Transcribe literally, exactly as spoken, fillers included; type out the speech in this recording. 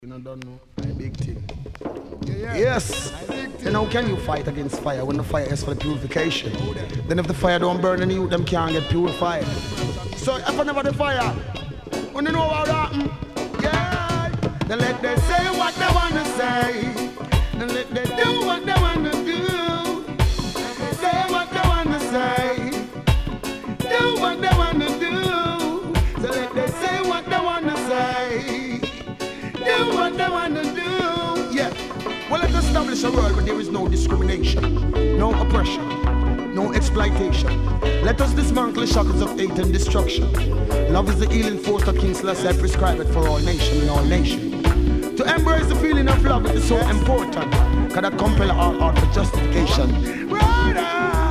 You know, don't know. A big thing. Yeah, yeah. Yes. Then how can you fight against fire when the fire is for the purification? Then if the fire don't burn any you, them can't get purified. So if I never the fire, when you know what happen, yeah. Then let them say what they wanna say. Then let them do what they wanna do. Say what they wanna say. Do what they wanna do. So let them say what they wanna say. Do what they wanna do. Yeah. Well, let's establish a world where there is no discrimination, no oppression, no exploitation. Let us dismantle the shackles of hate and destruction. Love is the healing force that King Selassie prescribed for all nations in all nations. To embrace the feeling of love is so important, cause that compel our heart for justification. Brother!